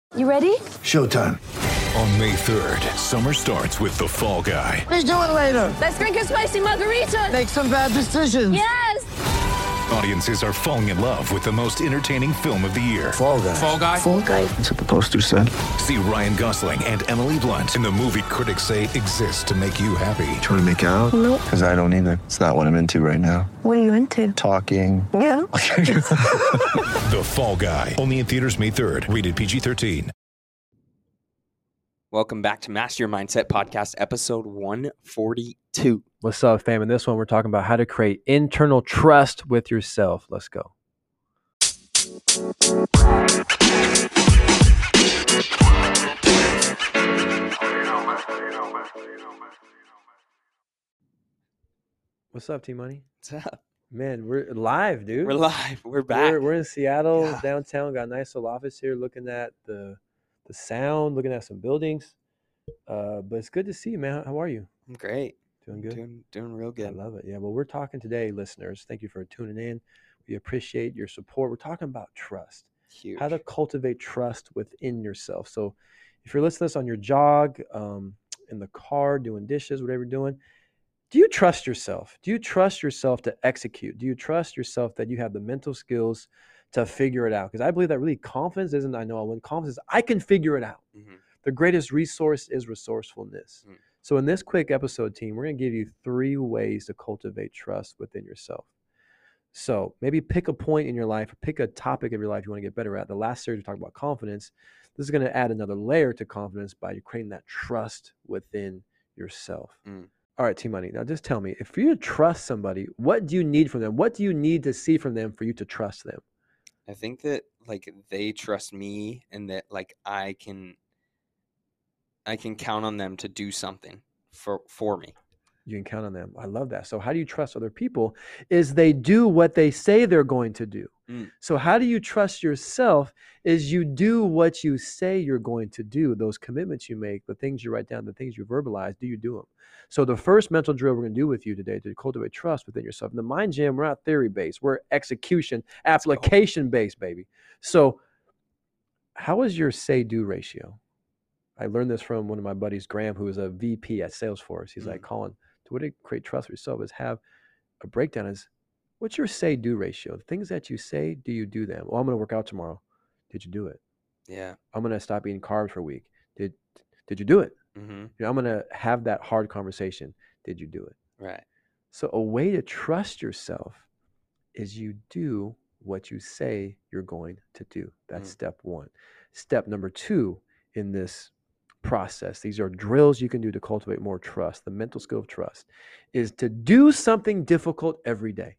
You ready? Showtime. On May 3rd, summer starts with The Fall Guy. Let's do it later. Let's drink a spicy margarita. Make some bad decisions. Yes! Audiences are falling in love with the most entertaining film of the year. Fall Guy. Fall Guy? Fall guy. That's what the poster said. See Ryan Gosling and Emily Blunt in the movie critics say exists to make you happy. Trying to make it out? Nope. Because I don't either. It's not what I'm into right now. What are you into? Talking. Yeah. The Fall Guy. Only in theaters May 3rd. Rated PG-13. Welcome back to Master Your Mindset Podcast, episode 142. What's up, fam? In this one, we're talking about how to create internal trust with yourself. Let's go. What's up, T-Money? What's up? Man, we're live, dude. We're live. We're back. We're in Seattle, Yeah. downtown. Got a nice little office here, looking at the sound, looking at some buildings. But it's good to see you, man. How are you? I'm great. Doing good? Doing real I good. love it. Yeah, well, we're talking today, listeners. Thank you for tuning in. We appreciate your support. We're talking about trust, Huge. how to cultivate trust within yourself. So if you're listening to this on your jog, in the car, doing dishes, whatever you're doing, do you trust yourself? Do you trust yourself to execute? Do you trust yourself that you have the mental skills to figure it out? Because I believe that really confidence isn't, I know when confidence is, I can figure it out. Mhm. The greatest resource is resourcefulness. Mm. So in this quick episode, team, we're going to give you 3 ways to cultivate trust within yourself. So maybe pick a point in your life, or pick a topic of your life you want to get better at. The last series we talked about confidence. This is going to add another layer to confidence by you creating that trust within yourself. Mm. All right, T-Money, now just tell me, if you trust somebody, what do you need from them? What do you need to see from them for you to trust them? I think that they trust me and that I can count on them to do something for me. You can count on them. I love that. So how do you trust other people? Is they do what they say they're going to do. Mm. So how do you trust yourself is you do what you say you're going to do. Those commitments you make, the things you write down, the things you verbalize, do you do them? So the first mental drill we're going to do with you today to cultivate trust within yourself. In the Mind Gym, we're not theory-based. We're execution, application-based, baby. So how is your say-do ratio? I learned this from one of my buddies, Graham, who is a VP at Salesforce. He's like, Colin, the way to create trust for yourself is have a breakdown is, what's your say-do ratio? The things that you say, do you do them? Well, I'm going to work out tomorrow. Did you do it? Yeah. I'm going to stop eating carbs for a week. Did you do it? Mm-hmm. I'm going to have that hard conversation. Did you do it? Right. So a way to trust yourself is you do what you say you're going to do. That's step 1. Step number 2 in this process, these are drills you can do to cultivate more trust. The mental skill of trust is to do something difficult every day.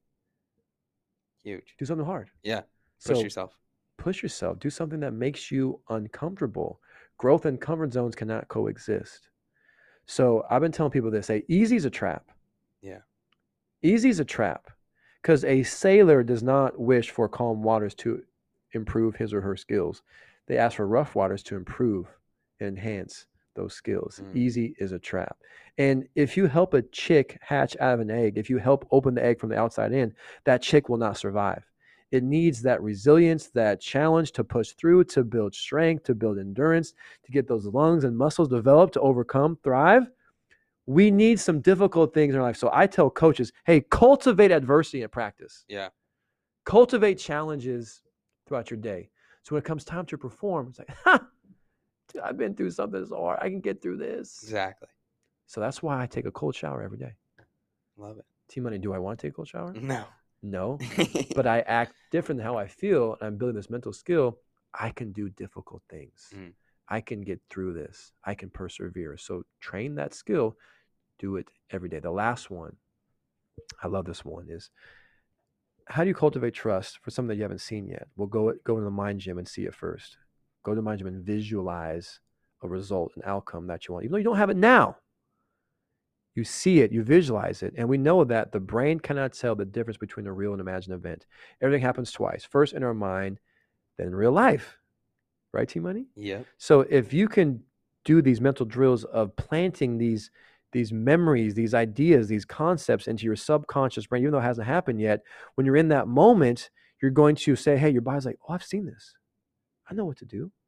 Huge. Do something hard. Yeah. So Push yourself. push yourself. Do something that makes you uncomfortable. Growth and comfort zones cannot coexist. So I've been telling people this, say easy is a trap. Yeah. Easy is a trap because a sailor does not wish for calm waters to improve his or her skills. They ask for rough waters to improve and enhance those skills. Easy is a trap. And if you help a chick hatch out of an egg, if you help open the egg from the outside in, that chick will not survive. It needs that resilience, that challenge to push through, to build strength, to build endurance, to get those lungs and muscles developed, to overcome, thrive. We need some difficult things in our life. So I tell coaches, hey, cultivate adversity in practice. Yeah. Cultivate challenges throughout your day. So when it comes time to perform, it's like, dude, I've been through something so hard. I can get through this. Exactly. So that's why I take a cold shower every day. Love it. T-Money, do I want to take a cold shower? No. No. But I act different than how I feel, and I'm building this mental skill. I can do difficult things. I can get through this. I can persevere. So train that skill. Do it every day. The last one, I love this one, is how do you cultivate trust for something that you haven't seen yet? Well, go to the Mind Gym and see it first. Go to the Mind Gym and visualize a result, an outcome that you want. Even though you don't have it now, you see it, you visualize it. And we know that the brain cannot tell the difference between a real and imagined event. Everything happens twice. First in our mind, then in real life. Right, T-Money? Yep. So if you can do these mental drills of planting these memories, these ideas, these concepts into your subconscious brain, even though it hasn't happened yet, when you're in that moment, you're going to say, hey, your body's like, oh, I've seen this. I know what to do.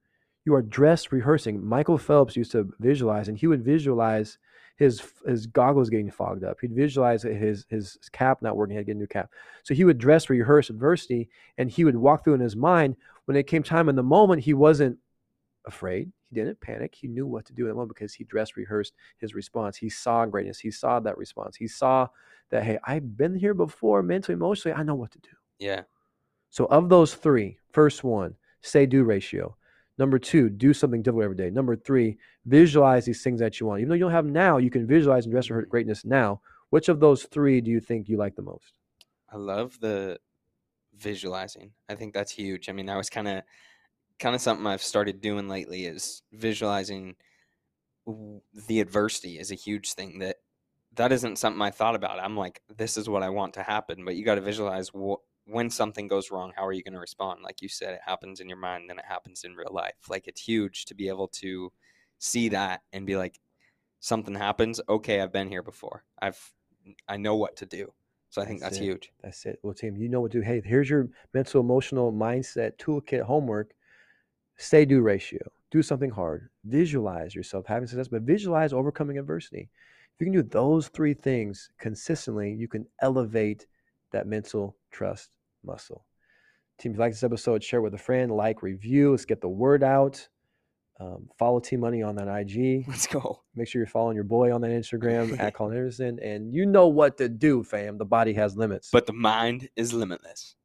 You are dress rehearsing. Michael Phelps used to visualize, and he would visualize his goggles getting fogged up. He'd visualize his cap not working. He had to get a new cap. So he would dress rehearse adversity, and he would walk through in his mind. When it came time in the moment, he wasn't afraid. He didn't panic. He knew what to do in the moment because he dress rehearsed his response. He saw greatness. He saw that response. He saw that, hey, I've been here before mentally, emotionally. I know what to do. Yeah. So of those three, first one, say-do ratio. Number two, do something difficult every day. Number three, visualize these things that you want. Even though you don't have them now, you can visualize and dress for greatness now. Which of those three do you think you like the most? I love the visualizing. I think that's huge. I mean, that was kind of something I've started doing lately, is visualizing the adversity is a huge thing. That isn't something I thought about. I'm like, this is what I want to happen, but you got to visualize when something goes wrong, how are you going to respond? Like you said, it happens in your mind, then it happens in real life. Like, it's huge to be able to see that and be like, something happens. Okay, I've been here before. I know what to do. So I think that's huge. That's it. Well, team, you know what to do. Hey, here's your mental, emotional mindset toolkit homework. Say-do ratio. Do something hard. Visualize yourself having success, but visualize overcoming adversity. If you can do those three things consistently, you can elevate that mental trust muscle. Team, if you like this episode, share it with a friend, like, review. Let's get the word out. Follow Team Money on that IG. Let's go. Make sure you're following your boy on that Instagram at Colin Henderson. And you know what to do, fam. The body has limits, but the mind is limitless.